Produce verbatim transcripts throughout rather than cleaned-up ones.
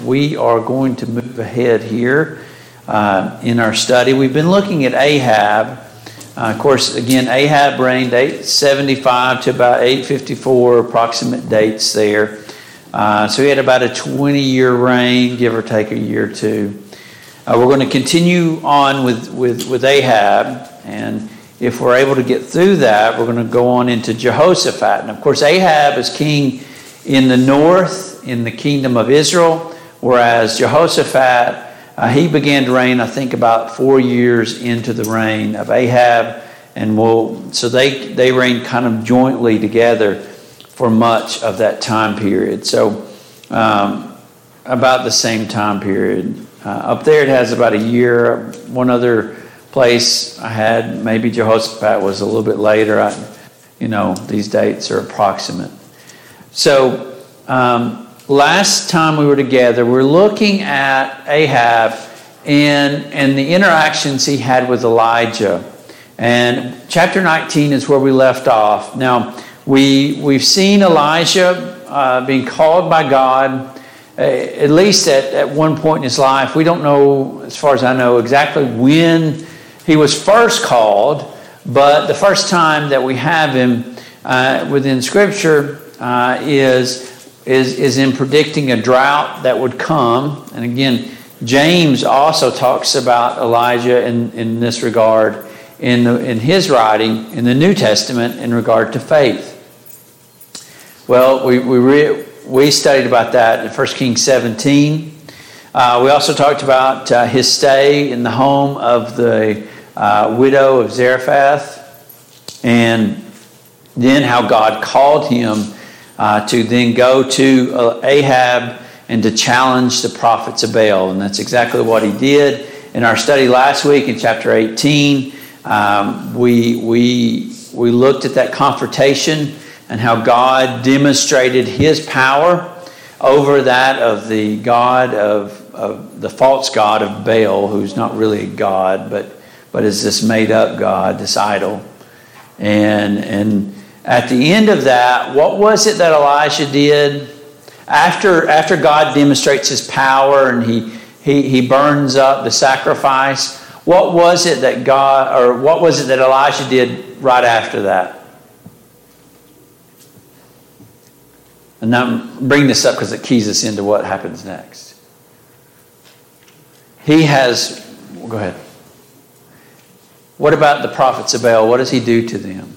We are going to move ahead here uh, in our study. We've been looking at Ahab. Uh, of course, again, Ahab reigned eight seventy-five to about eight fifty-four, approximate dates there. Uh, so he had about a twenty-year reign, give or take a year or two. Uh, we're going to continue on with, with, with Ahab, and if we're able to get through that, we're going to go on into Jehoshaphat. And of course, Ahab is king in the north, in the kingdom of Israel, whereas Jehoshaphat, uh, he began to reign, I think, about four years into the reign of Ahab, and we'll, so they they reigned kind of jointly together for much of that time period. So um, about the same time period. Uh, up there, it has about a year. One other place I had, maybe Jehoshaphat was a little bit later. I, you know, these dates are approximate. So. Um, Last time we were together, we were looking at Ahab and, and the interactions he had with Elijah. And chapter nineteen is where we left off. Now, we, we've seen Elijah uh, being called by God, uh, at least at, at one point in his life. We don't know, as far as I know, exactly when he was first called, but the first time that we have him uh, within Scripture uh, is... Is, is in predicting a drought that would come. And again, James also talks about Elijah in, in this regard in, the, in his writing in the New Testament in regard to faith. Well, we we, re, we studied about that in First Kings seventeen. Uh, we also talked about uh, his stay in the home of the uh, widow of Zarephath, and then how God called him Uh, to then go to uh, Ahab and to challenge the prophets of Baal. And that's exactly what he did. In our study last week in chapter eighteen, um, we, we, we looked at that confrontation and how God demonstrated his power over that of the God of, of the false God of Baal, who's not really a God, but, but is this made up God, this idol. And, and At the end of that, what was it that Elijah did? After, after God demonstrates his power and he, he, he burns up the sacrifice, what was it that God, or what was it that Elijah did right after that? And now bring this up because it keys us into what happens next. He has, go ahead. What about the prophets of Baal? What does he do to them?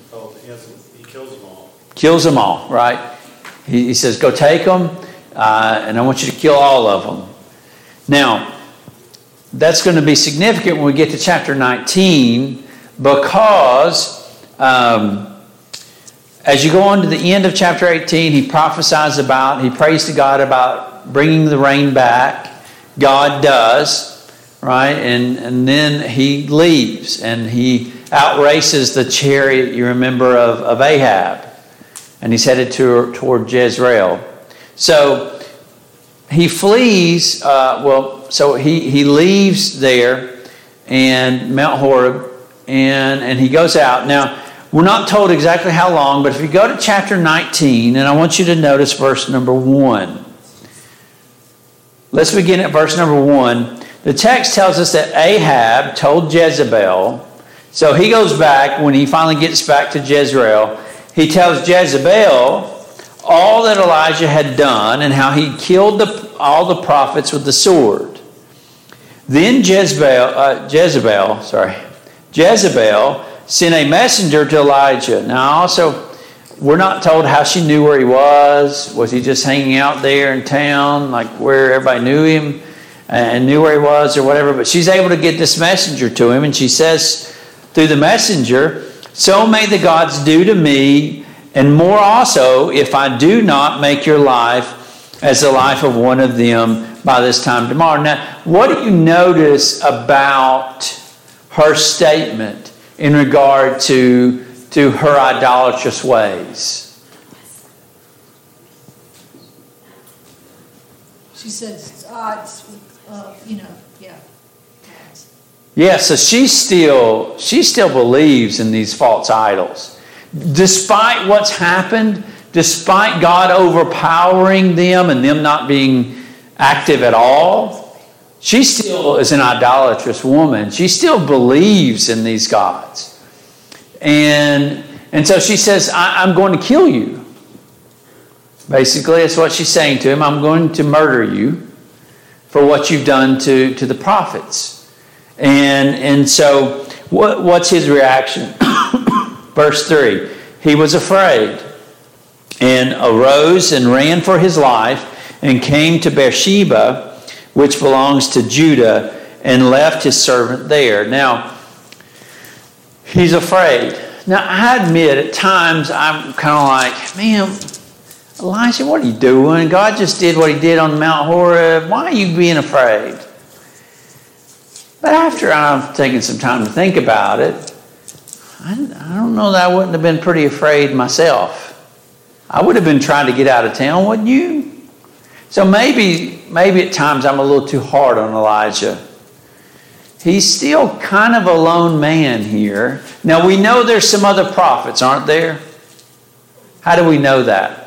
Kills them all, right? He, he says, go take them, uh, and I want you to kill all of them. Now, that's going to be significant when we get to chapter nineteen, because um, as you go on to the end of chapter eighteen, he prophesies about, he prays to God about bringing the rain back. God does, right? And, and then he leaves, and he outraces the chariot, you remember, of, of Ahab. And he's headed to, toward Jezreel. So he flees, uh, well, so he, he leaves there and Mount Horeb, and, and he goes out. Now, we're not told exactly how long, but if you go to chapter nineteen, and I want you to notice verse number one. Let's begin at verse number one. The text tells us that Ahab told Jezebel, so he goes back, when he finally gets back to Jezreel, he tells Jezebel all that Elijah had done and how he killed the, all the prophets with the sword. Then Jezebel, uh, Jezebel, sorry, Jezebel sent a messenger to Elijah. Now, also, we're not told how she knew where he was. Was he just hanging out there in town, like where everybody knew him and knew where he was or whatever? But she's able to get this messenger to him, and she says through the messenger, so may the gods do to me, and more also, if I do not make your life as the life of one of them by this time tomorrow. Now, what do you notice about her statement in regard to, to her idolatrous ways? She says, uh, uh, you know, yeah. Yeah, so she still she still believes in these false idols. Despite what's happened, despite God overpowering them and them not being active at all. She still is an idolatrous woman. She still believes in these gods. And, and so she says, I, I'm going to kill you. Basically, that's what she's saying to him. I'm going to murder you for what you've done to, to the prophets. And, and so what, what's his reaction? Verse three, he was afraid and arose and ran for his life and came to Beersheba, which belongs to Judah, and left his servant there. Now, he's afraid. Now, I admit at times I'm kind of like, man, Elijah, what are you doing? God just did what he did on Mount Horeb. Why are you being afraid? But after I've taken some time to think about it, I, I don't know that I wouldn't have been pretty afraid myself. I would have been trying to get out of town, wouldn't you? So maybe, maybe at times I'm a little too hard on Elijah. He's still kind of a lone man here. Now we know there's some other prophets, aren't there? How do we know that?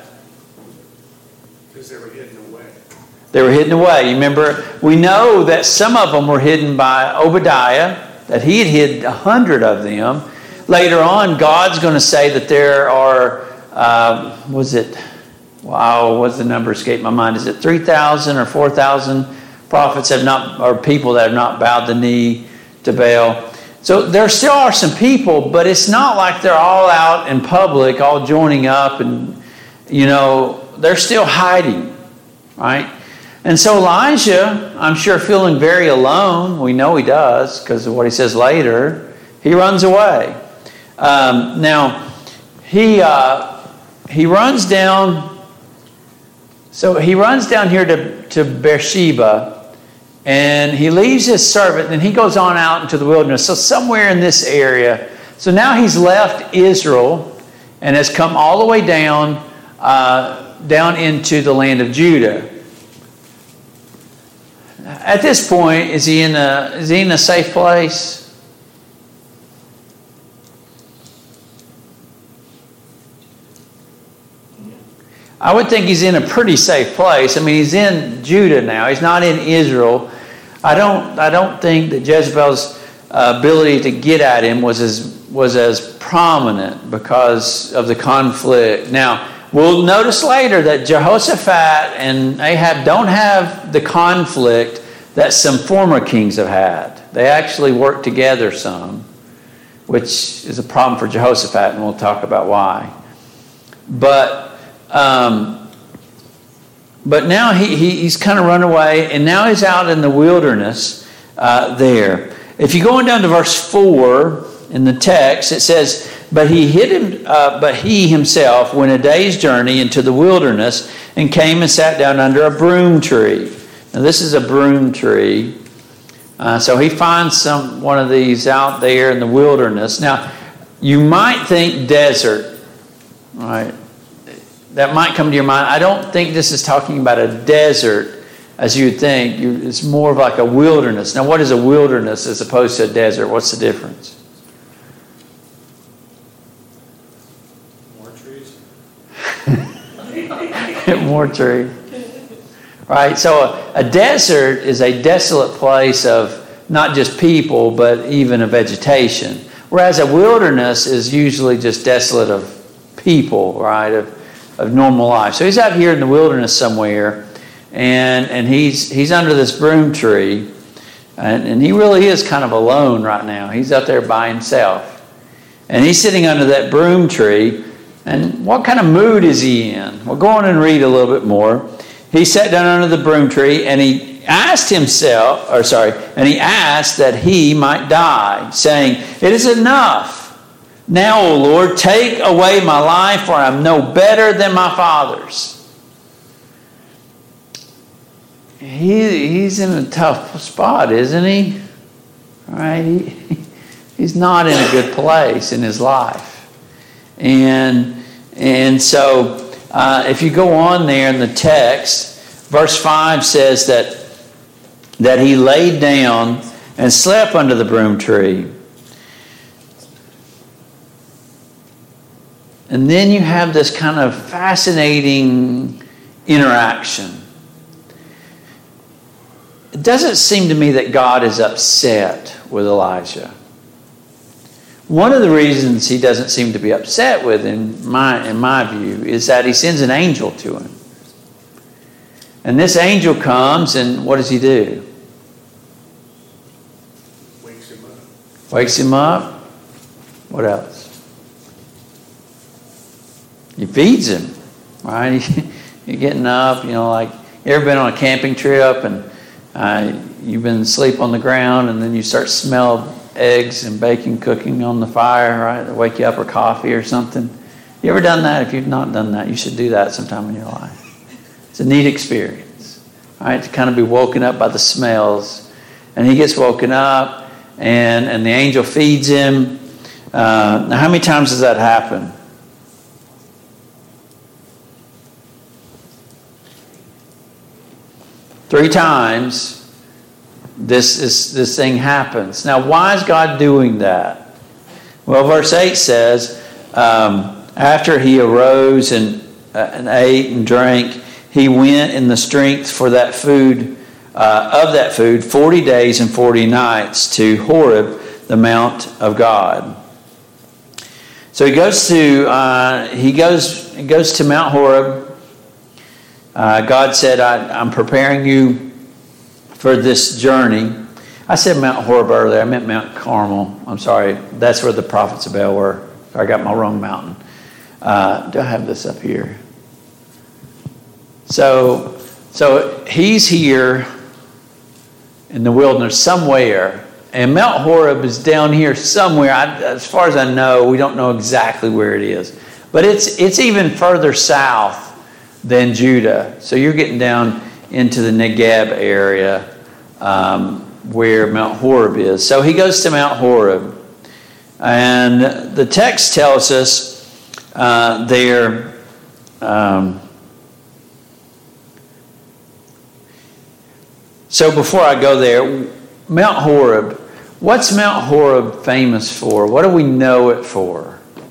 Because they were hidden away. They were hidden away. You remember, we know that some of them were hidden by Obadiah, that he had hid a hundred of them. Later on, God's going to say that there are, uh, was it, wow, what's the number escaped my mind? Is it three thousand or four thousand prophets have not, or people that have not bowed the knee to Baal? So there still are some people, but it's not like they're all out in public, all joining up, and, you know, they're still hiding, right? And so Elijah, I'm sure feeling very alone. We know he does because of what he says later. He runs away. Um, now, he uh, he runs down. So he runs down here to, to Beersheba, and he leaves his servant, and he goes on out into the wilderness. So somewhere in this area. So now he's left Israel and has come all the way down, uh, down into the land of Judah. At this point, is he in a is he in a safe place? I would think he's in a pretty safe place. I mean, he's in Judah now. He's not in Israel. I don't I don't think that Jezebel's uh, ability to get at him was as was as prominent because of the conflict. Now, we'll notice later that Jehoshaphat and Ahab don't have the conflict that some former kings have had. They actually work together some, which is a problem for Jehoshaphat, and we'll talk about why. But um, but now he, he he's kind of run away, and now he's out in the wilderness uh, there. If you go on down to verse four in the text, it says, But he hid him, uh, but he himself went a day's journey into the wilderness and came and sat down under a broom tree. Now this is a broom tree. Uh, so he finds some one of these out there in the wilderness. Now, you might think desert, all right? That might come to your mind. I don't think this is talking about a desert as you would think. You, it's more of like a wilderness. Now, what is a wilderness as opposed to a desert? What's the difference? More trees. More tree. Right? So a, a desert is a desolate place of not just people, but even of vegetation. Whereas a wilderness is usually just desolate of people, right? Of, of normal life. So he's out here in the wilderness somewhere, and, and he's he's under this broom tree, and, and he really is kind of alone right now. He's out there by himself. And he's sitting under that broom tree, and what kind of mood is he in? Well, go on and read a little bit more. He sat down under the broom tree, and he asked himself, or sorry, and he asked that he might die, saying, It is enough. Now, O Lord, take away my life, for I am no better than my fathers. He, he's in a tough spot, isn't he? All right, he, he's not in a good place in his life. And, and so, uh, if you go on there in the text, verse five says that, that he laid down and slept under the broom tree. And then you have this kind of fascinating interaction. it doesn't seem to me that God is upset with Elijah. One of the reasons he doesn't seem to be upset with him, my, in my view, is that he sends an angel to him. And this angel comes, and what does he do? Wakes him up. Wakes him up. What else? He feeds him, right? You're getting up, you know, like, you ever been on a camping trip and uh, you've been asleep on the ground and then you start to smell eggs and bacon cooking on the fire, right? They wake you up, or coffee or something. You ever done that? If you've not done that, you should do that sometime in your life. It's a neat experience, right? To kind of be woken up by the smells. And he gets woken up and, and the angel feeds him. Uh, now, how many times does that happen? Three times this is this thing happens. Now, why is God doing that? Well, verse eight says, um, after he arose and, uh, and ate and drank, he went in the strength for that food, uh, of that food, forty days and forty nights to Horeb, the mount of God. So he goes to uh, he goes he goes to Mount Horeb. Uh, God said, I, I'm preparing you for this journey. I said Mount Horeb earlier. I meant Mount Carmel. I'm sorry. That's where the prophets of Baal were. I got my wrong mountain. Uh, do I have this up here? So, so he's here in the wilderness somewhere. And Mount Horeb is down here somewhere. I, as far as I know, we don't know exactly where it is. But it's it's even further south than Judah. So you're getting down into the Negeb area um, where Mount Horeb is. So he goes to Mount Horeb. And the text tells us uh, there... Um, so before I go there, Mount Horeb, what's Mount Horeb famous for? What do we know it for?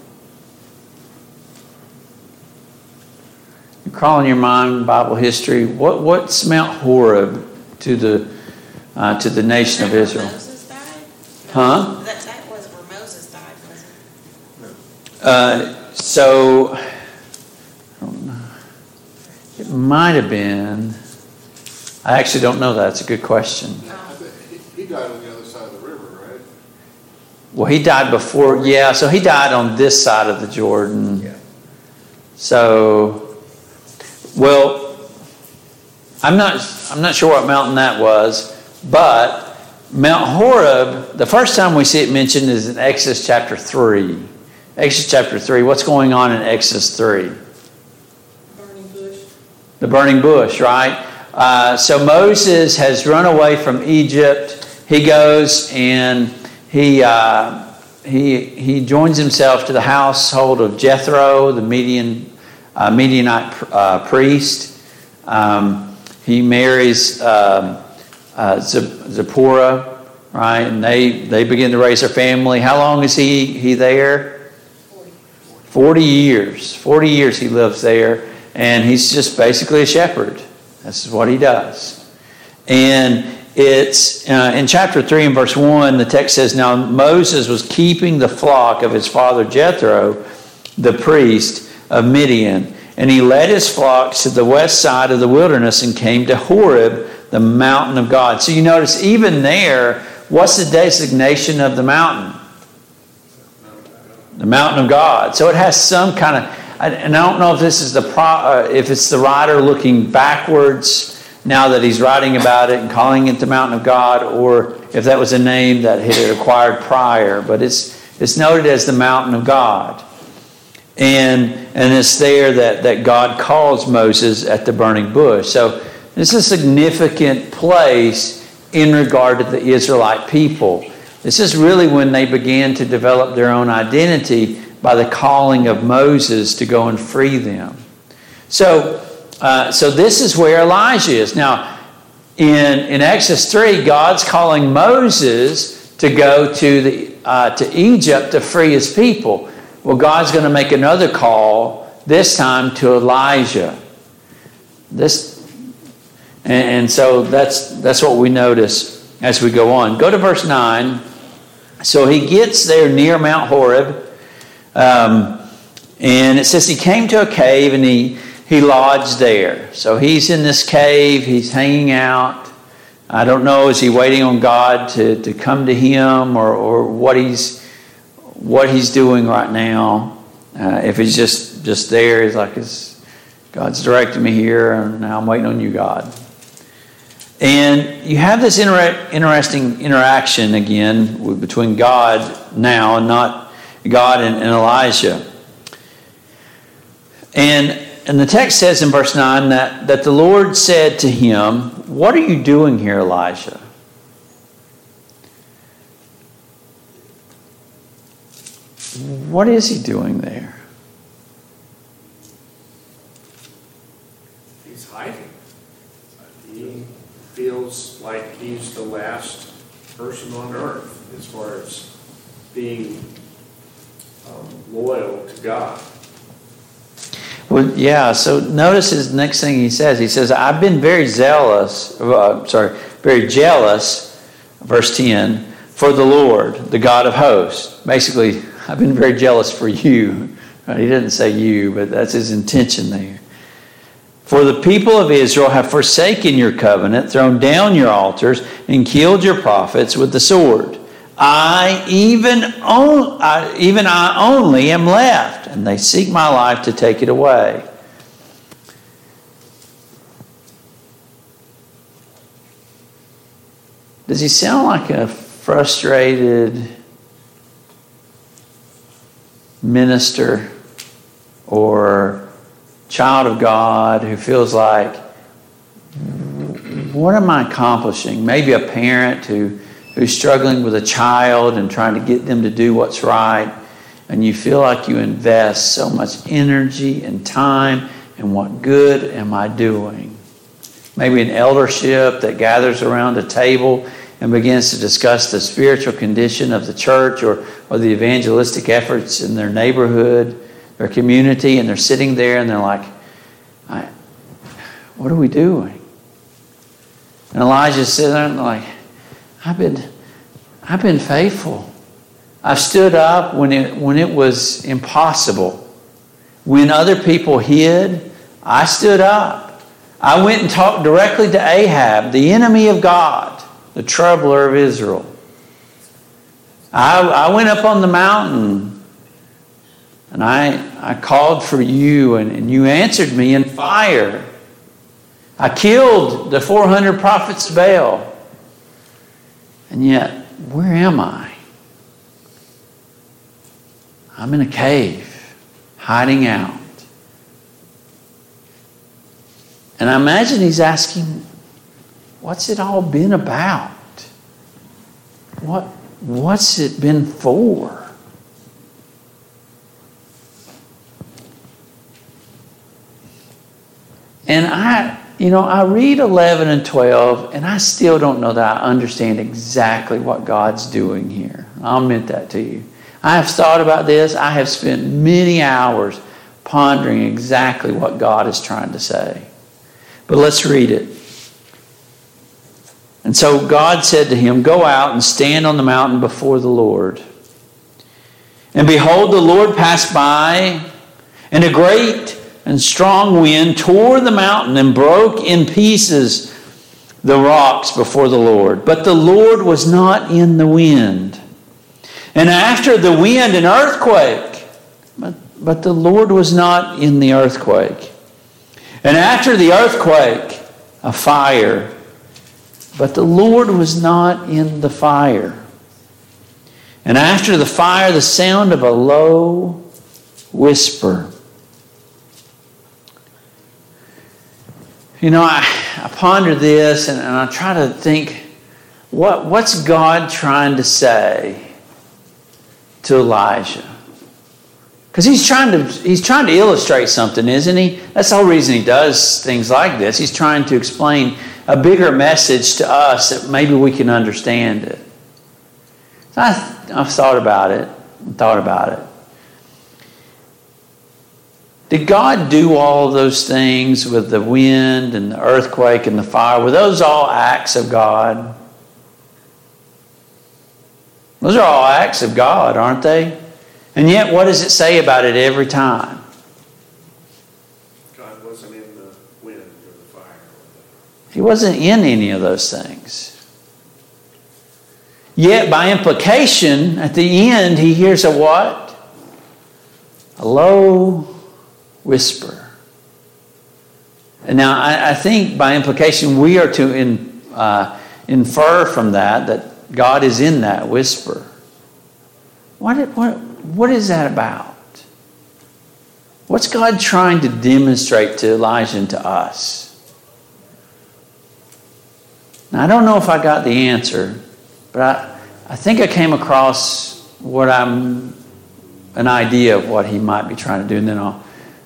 Call in your mind Bible history. What what's Mount Horeb to the uh, to the nation of Israel? Moses died? Huh? That, that was where Moses died, wasn't it? Uh, so I don't know. It might have been. I actually don't know that. It's a good question. I think he he died on the other side of the river, right? Well, he died before. Yeah, so he died on this side of the Jordan. Yeah. So. Well, I'm not I'm not sure what mountain that was, but Mount Horeb, the first time we see it mentioned is in Exodus chapter three. Exodus chapter three. What's going on in Exodus three? Burning bush. The burning bush, right? Uh, so Moses has run away from Egypt. He goes and he uh, he he joins himself to the household of Jethro, the Median. Uh, Midianite uh, priest. Um, he marries um, uh, Zipporah, right? And they, they begin to raise their family. How long is he, he there? forty. forty years. forty years he lives there. And he's just basically a shepherd. This is what he does. And it's uh, in chapter three and verse one, the text says, now Moses was keeping the flock of his father Jethro, the priest of Midian, and he led his flocks to the west side of the wilderness and came to Horeb, the mountain of God. So you notice even there, what's the designation of the mountain? The mountain of God. So it has some kind of, and I don't know if this is the pro, uh, if it's the writer looking backwards now that he's writing about it and calling it the mountain of God, or if that was a name that he had acquired prior, but it's it's noted as the mountain of God. And and it's there that, that God calls Moses at the burning bush. So this is a significant place in regard to the Israelite people. This is really when they began to develop their own identity by the calling of Moses to go and free them. So, uh, so this is where Elijah is. Now, in, in Exodus three, God's calling Moses to go to, the, uh, to Egypt to free his people. Well, God's going to make another call, this time to Elijah. This, And, and so that's that's what we notice as we go on. Go to verse nine. So he gets there near Mount Horeb. Um, and it says he came to a cave and he, he lodged there. So he's in this cave. He's hanging out. I don't know, is he waiting on God to, to come to him or, or what he's what he's doing right now? Uh, if he's just, just there, he's like, it's, God's directing me here and now I'm waiting on you, God. And you have this inter- interesting interaction again with, between God now and not God and, and Elijah. And, and the text says in verse nine that, that the Lord said to him, "What are you doing here, Elijah?" What is he doing there? He's hiding. He feels like he's the last person on earth as far as being um, loyal to God. Well, yeah, so notice his next thing he says. He says, I've been very zealous, uh, sorry, very jealous, verse ten, for the Lord, the God of hosts. Basically, I've been very jealous for you. Right? He didn't say you, but that's his intention there. For the people of Israel have forsaken your covenant, thrown down your altars, and killed your prophets with the sword. I, even, on, I, even I only am left, and they seek my life to take it away. Does he sound like a frustrated minister or child of God who feels like, what am I accomplishing? Maybe a parent who, who's struggling with a child and trying to get them to do what's right, and you feel like you invest so much energy and time in what good am I doing? Maybe an eldership that gathers around a table and begins to discuss the spiritual condition of the church or, or the evangelistic efforts in their neighborhood, their community, and they're sitting there and they're like, I, what are we doing? And Elijah's sitting there and like, I've been, I've been faithful. I've stood up when it, when it was impossible. When other people hid, I stood up. I went and talked directly to Ahab, the enemy of God, the troubler of Israel. I, I went up on the mountain and I, I called for you and, and you answered me in fire. I killed the four hundred prophets of Baal. And yet, where am I? I'm in a cave, hiding out. And I imagine he's asking, what's it all been about? What, what's it been for? And I, you know, I read eleven and twelve, and I still don't know that I understand exactly what God's doing here. I'll admit that to you. I have thought about this. I have spent many hours pondering exactly what God is trying to say. But let's read it. And so God said to him, go out and stand on the mountain before the Lord. And behold, the Lord passed by, and a great and strong wind tore the mountain and broke in pieces the rocks before the Lord. But the Lord was not in the wind. And after the wind, an earthquake. But, but the Lord was not in the earthquake. And after the earthquake, a fire. But the Lord was not in the fire. And after the fire, the sound of a low whisper. You know, I, I ponder this and, and I try to think, what, what's God trying to say to Elijah? Because he's trying to he's trying to illustrate something, isn't he? That's the whole reason he does things like this. He's trying to explain a bigger message to us that maybe we can understand it. So I, I've thought about it, thought about it. Did God do all of those things with the wind and the earthquake and the fire? Were those all acts of God? Those are all acts of God, aren't they? And yet, what does it say about it every time? God wasn't in the wind or the fire. He wasn't in any of those things. Yet, by implication, at the end, he hears a what? A low whisper. And now, I, I think by implication, we are to in, uh, infer from that that God is in that whisper. What, what, what is that about? What's God trying to demonstrate to Elijah and to us? Now, I don't know if I got the answer, but I, I think I came across what I'm, an idea of what he might be trying to do, and then I'll.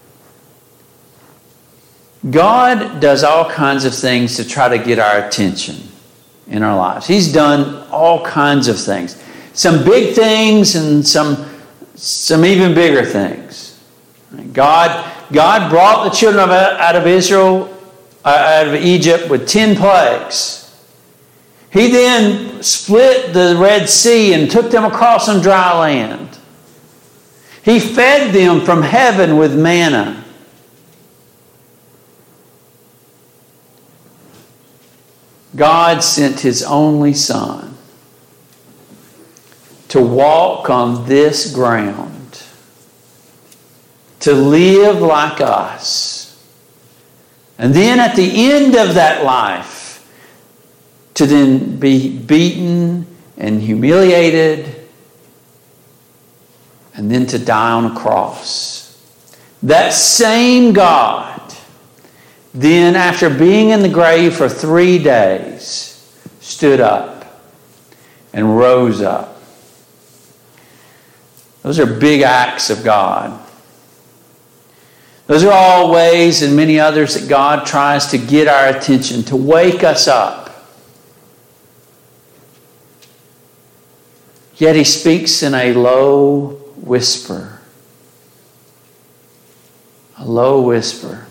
God does all kinds of things to try to get our attention in our lives. He's done all kinds of things. Some big things and some, some even bigger things. God, God brought the children of, out of Israel, uh, out of Egypt with ten plagues. He then split the Red Sea and took them across on dry land. He fed them from heaven with manna. God sent His only Son to walk on this ground, to live like us, and then at the end of that life, to then be beaten and humiliated, and then to die on a cross. That same God, then after being in the grave for three days, stood up and rose up. Those are big acts of God. Those are all ways and many others that God tries to get our attention, to wake us up. Yet He speaks in a low whisper. A low whisper.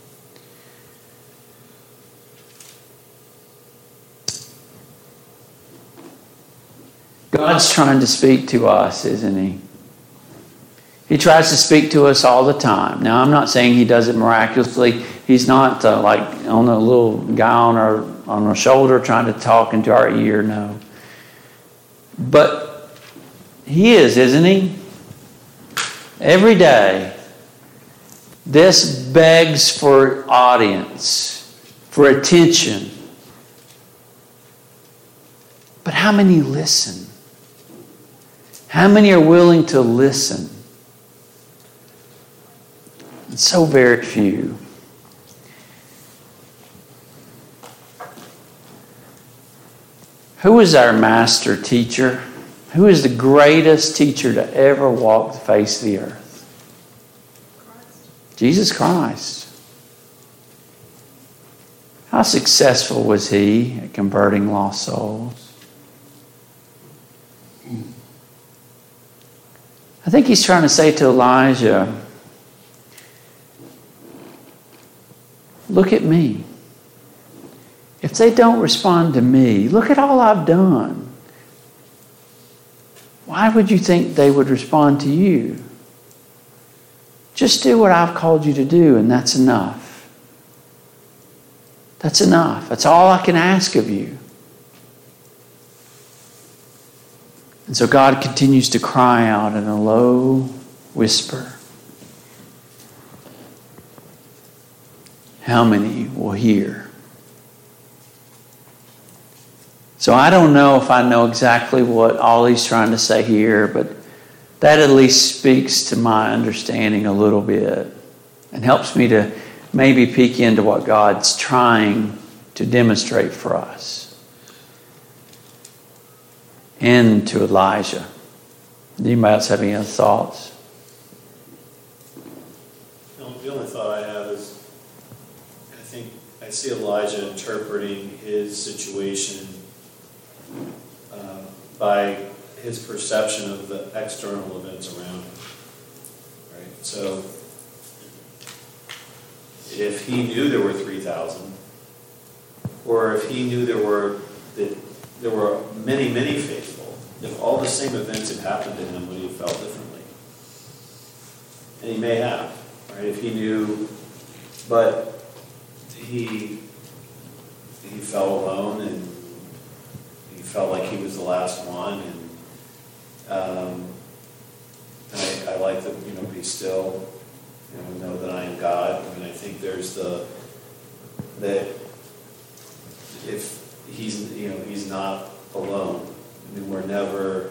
God's trying to speak to us, isn't He? He tries to speak to us all the time. Now, I'm not saying He does it miraculously. He's not uh, like on a little guy on our, on our shoulder trying to talk into our ear, no. But He is, isn't He? Every day, this begs for audience, for attention. But how many listen? How many are willing to listen? And so very few. Who is our master teacher? Who is the greatest teacher to ever walk the face of the earth? Christ. Jesus Christ. How successful was He at converting lost souls? I think He's trying to say to Elijah, look at me. If they don't respond to me, look at all I've done. Why would you think they would respond to you? Just do what I've called you to do, and that's enough. That's enough. That's all I can ask of you. And so God continues to cry out in a low whisper. How many will hear? So I don't know if I know exactly what all He's trying to say here, but that at least speaks to my understanding a little bit and helps me to maybe peek into what God's trying to demonstrate for us. And to Elijah. Anybody else have any other thoughts? No, the only thought I have is, I think I see Elijah interpreting his situation uh, by his perception of the external events around him. Right? So if he knew there were three thousand, or if he knew there were that there were many, many faithful, if all the same events had happened to him, would he have felt differently? And he may have, right? If he knew, but he he felt alone, and he felt like he was the last one, and um, and I, I like to, you know, be still, you know, know that I am God. I mean, I think there's the that if he's, you know, he's not alone. I mean, we're never,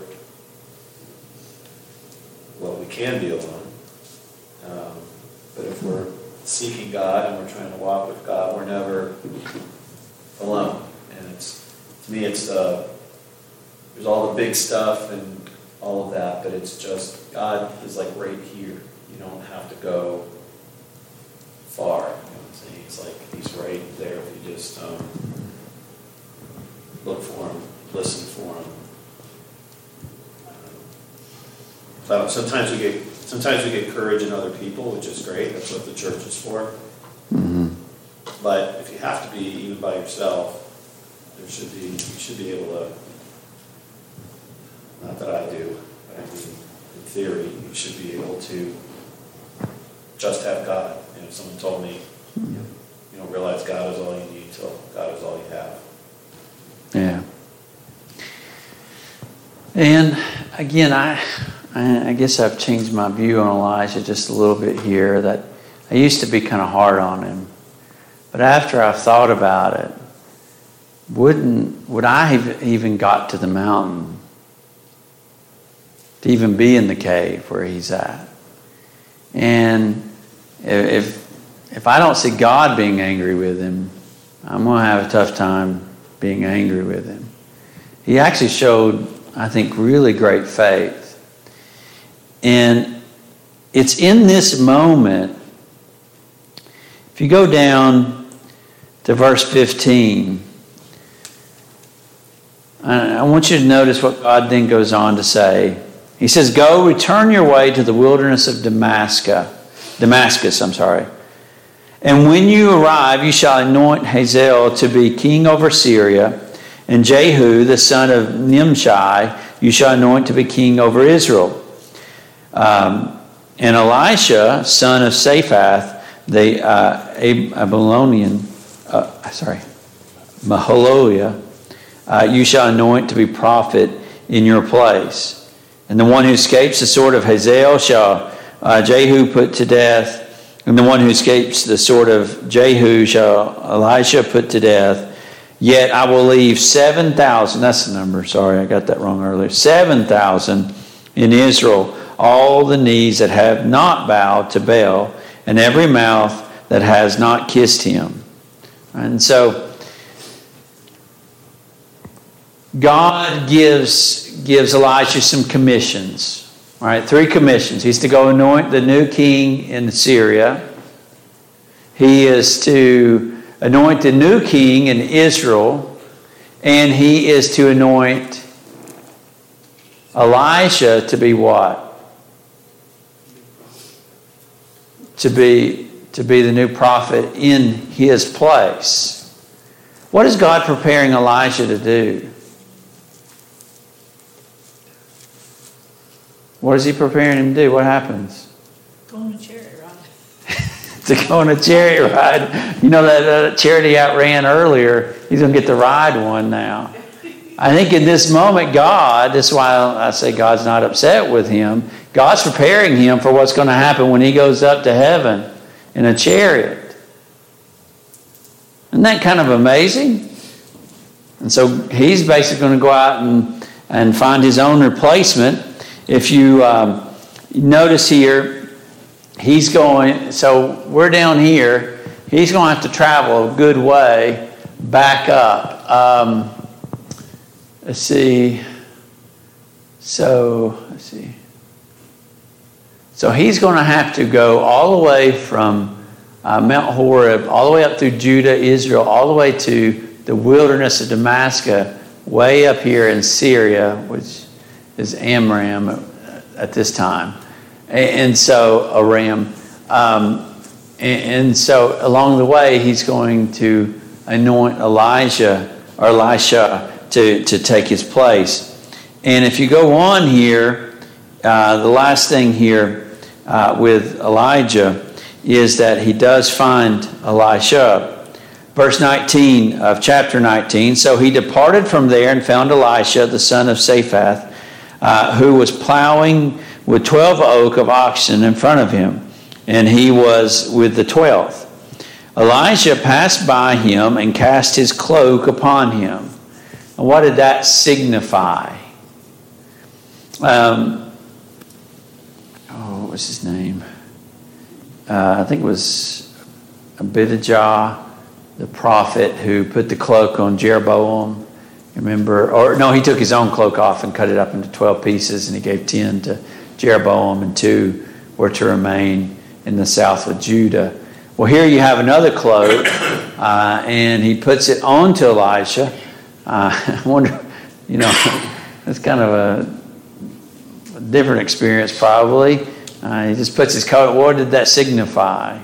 well, we can be alone, um, but if we're seeking God and we're trying to walk with God, we're never alone. And it's, to me, it's uh, there's all the big stuff and all of that, but it's just God is like right here. You don't have to go far. You know what I'm saying? It's like He's right there if you just um, look for Him, listen for Him. So sometimes we get sometimes we get courage in other people, which is great. That's what the church is for. Mm-hmm. But if you have to be even by yourself, there should be you should be able to. Not that I do, but I mean, in theory, you should be able to just have God. You know, someone told me, you don't realize God is all you need till God is all you have. Yeah. And again, I, I guess I've changed my view on Elijah just a little bit here. That I used to be kind of hard on him, but after I've thought about it, wouldn't would I have even got to the mountain to even be in the cave where he's at? And if if I don't see God being angry with him, I'm going to have a tough time being angry with him. He actually showed, I think, really great faith. And it's in this moment, if you go down to verse fifteen, I want you to notice what God then goes on to say. He says, "Go, return your way to the wilderness of Damascus, Damascus, I'm sorry. And when you arrive, you shall anoint Hazael to be king over Syria, and Jehu, the son of Nimshi, you shall anoint to be king over Israel. Um, and Elisha, son of Shaphat, the uh, Abelonian, uh, sorry, Maholiah, uh, you shall anoint to be prophet in your place. And the one who escapes the sword of Hazael shall uh, Jehu put to death. And the one who escapes the sword of Jehu shall Elisha put to death. Yet I will leave seven thousand, that's the number, sorry, I got that wrong earlier, seven thousand in Israel, all the knees that have not bowed to Baal, and every mouth that has not kissed him." And so God gives gives Elisha some commissions. All right, three commissions. He's to go anoint the new king in Syria. He is to anoint the new king in Israel. And he is to anoint Elisha to be what? To be, to be the new prophet in his place. What is God preparing Elisha to do? What is he preparing him to do? What happens? Go on a chariot ride. To go on a chariot ride. You know that, that chariot he outran earlier, he's going to get to ride one now. I think in this moment, God, that's why I say God's not upset with him. God's preparing him for what's going to happen when he goes up to heaven in a chariot. Isn't that kind of amazing? And so he's basically going to go out and, and find his own replacement. If you um, notice here, he's going, so we're down here, he's going to have to travel a good way back up. Um, let's see. So, let's see. So he's going to have to go all the way from uh, Mount Horeb, all the way up through Judah, Israel, all the way to the wilderness of Damascus, way up here in Syria, which is Amram at this time. And so, Aram. Um, And, and so along the way, he's going to anoint Elijah or Elisha to, to take his place. And if you go on here, uh, the last thing here uh, with Elijah is that he does find Elisha. Verse nineteen of chapter nineteen, so he departed from there and found Elisha, the son of Shaphat, uh, who was plowing with twelve yoke of oxen in front of him, and he was with the twelfth. Elijah passed by him and cast his cloak upon him. And what did that signify? Um, oh, what was his name? Uh, I think it was Abijah, the prophet who put the cloak on Jeroboam. Remember? Or no, he took his own cloak off and cut it up into twelve pieces, and he gave ten to Jeroboam, and two were to remain in the south of Judah. Well, here you have another cloak, uh, and he puts it onto Elisha. Uh, I wonder, you know, it's kind of a, a different experience probably. Uh, he just puts his coat. What did that signify?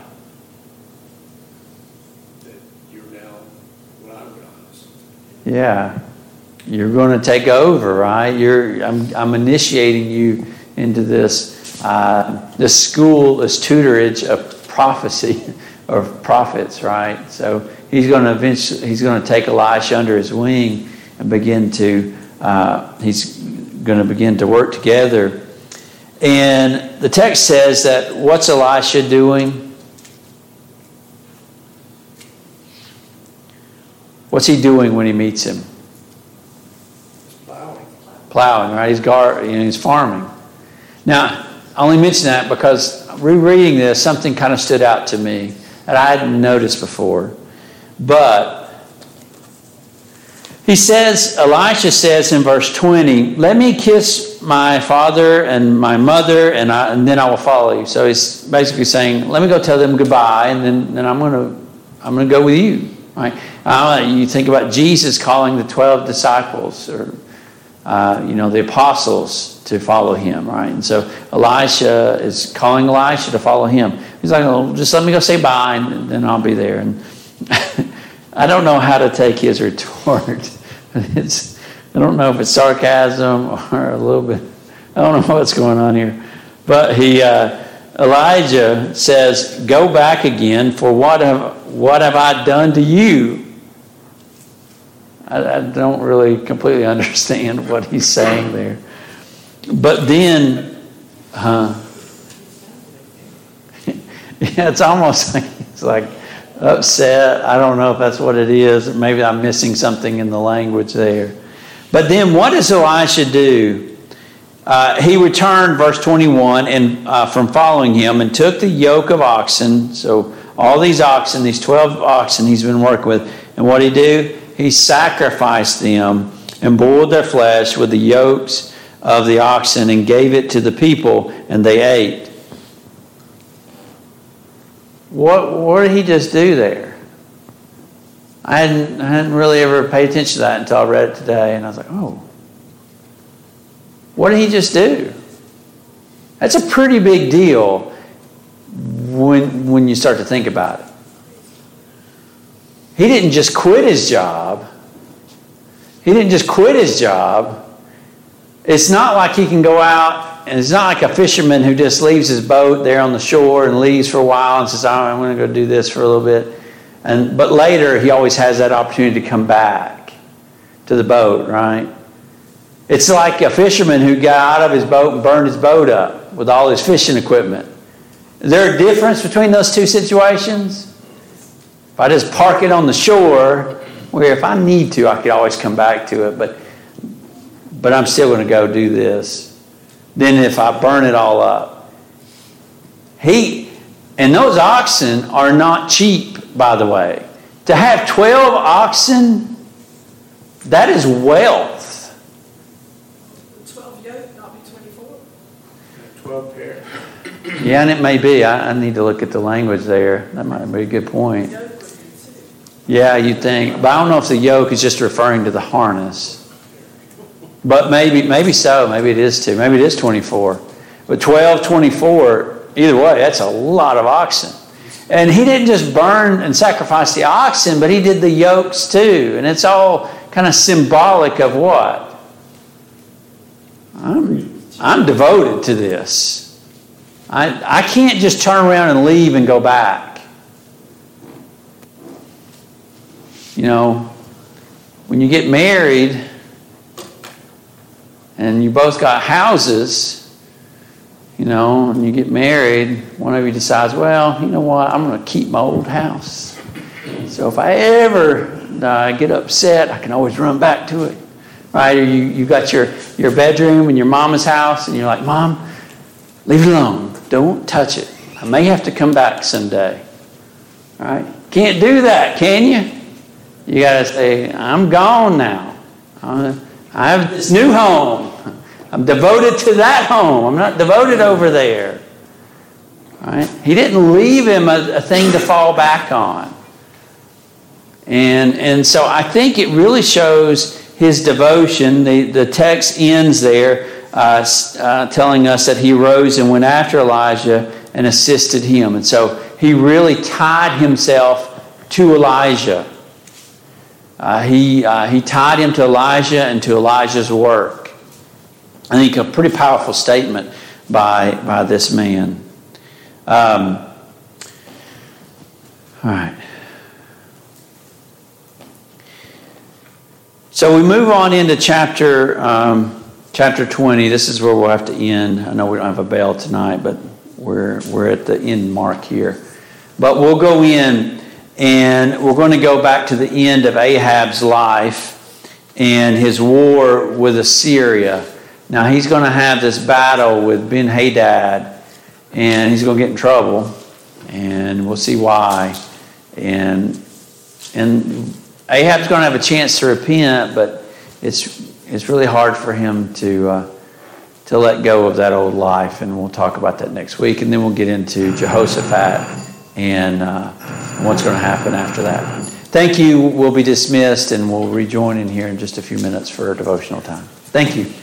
That you're now what I would honest. Yeah, you're going to take over, right? You're. I'm. I'm initiating you into this. Uh, this school, this tutorage of prophecy, of prophets, right? So he's going to eventually. He's going to take Elisha under his wing and begin to. Uh, he's going to begin to work together. And the text says that what's Elisha doing? What's he doing when he meets him? Plowing. Plowing, right? He's gar, you know, he's farming. Now, I only mention that because rereading this, something kind of stood out to me that I hadn't noticed before. But he says, Elisha says in verse twenty, let me kiss my father and my mother, and, I, and then I will follow you. So he's basically saying, let me go tell them goodbye, and then, then I'm going to I'm going to go with you. Right? Uh, you think about Jesus calling the twelve disciples, or uh, you know, the apostles to follow him, right? And so Elisha is calling Elisha to follow him. He's like, oh, just let me go say bye, and then I'll be there. And I don't know how to take his retort. It's, I don't know if it's sarcasm or a little bit. I don't know what's going on here. But he, uh, Elijah says, go back again, for what have, what have I done to you? I, I don't really completely understand what he's saying there. But then, huh? Yeah, it's almost like it's like upset. I don't know if that's what it is. Maybe I'm missing something in the language there. But then what does Elisha do? Uh, he returned, verse twenty-one, and uh, from following him, and took the yoke of oxen. So all these oxen, these twelve oxen he's been working with. And what did he do? He sacrificed them and boiled their flesh with the yokes of the oxen and gave it to the people, and they ate. What, what did he just do there? I hadn't, I hadn't really ever paid attention to that until I read it today, and I was like, oh. What did he just do? That's a pretty big deal when, when you start to think about it. He didn't just quit his job. He didn't just quit his job. It's not like he can go out, and it's not like a fisherman who just leaves his boat there on the shore and leaves for a while and says, oh, I'm going to go do this for a little bit. And but later, he always has that opportunity to come back to the boat, right? It's like a fisherman who got out of his boat and burned his boat up with all his fishing equipment. Is there a difference between those two situations? If I just park it on the shore, where if I need to, I could always come back to it, but but I'm still going to go do this. Then if I burn it all up. He, and those oxen are not cheap, by the way. To have twelve oxen, that is wealth. Twelve yoke, not be twenty-four. Twelve pair. Yeah, and it may be. I, I need to look at the language there. That might be a good point. Yoke would be two. Yeah, you'd think. But I don't know if the yoke is just referring to the harness. But maybe maybe so. Maybe it is two. Maybe it is twenty-four. But twelve, twenty-four, either way, that's a lot of oxen. And he didn't just burn and sacrifice the oxen, but he did the yokes too. And it's all kind of symbolic of what? I'm, I'm devoted to this. I, I can't just turn around and leave and go back. You know, when you get married and you both got houses, you know, and you get married, one of you decides, well, you know what, I'm going to keep my old house. So if I ever uh, get upset, I can always run back to it. Right? Or you, you got your, your bedroom in your mama's house, and you're like, Mom, leave it alone. Don't touch it. I may have to come back someday. All right? Can't do that, can you? You got to say, I'm gone now. I have this new home. I'm devoted to that home. I'm not devoted over there. All right? He didn't leave him a, a thing to fall back on. And, and so I think it really shows his devotion. The, the text ends there uh, uh, telling us that he rose and went after Elijah and assisted him. And so he really tied himself to Elijah. Uh, he, uh, he tied him to Elijah and to Elijah's work. I think a pretty powerful statement by, by this man. Um, all right. So we move on into chapter um, chapter twenty. This is where we'll have to end. I know we don't have a bell tonight, but we're we're at the end mark here. But we'll go in, and we're going to go back to the end of Ahab's life and his war with Assyria. Now he's going to have this battle with Ben-Hadad, and he's going to get in trouble, and we'll see why. And and Ahab's going to have a chance to repent, but it's it's really hard for him to uh, to let go of that old life, and we'll talk about that next week. And then we'll get into Jehoshaphat and uh, what's going to happen after that. Thank you. We'll be dismissed, and we'll rejoin in here in just a few minutes for a devotional time. Thank you.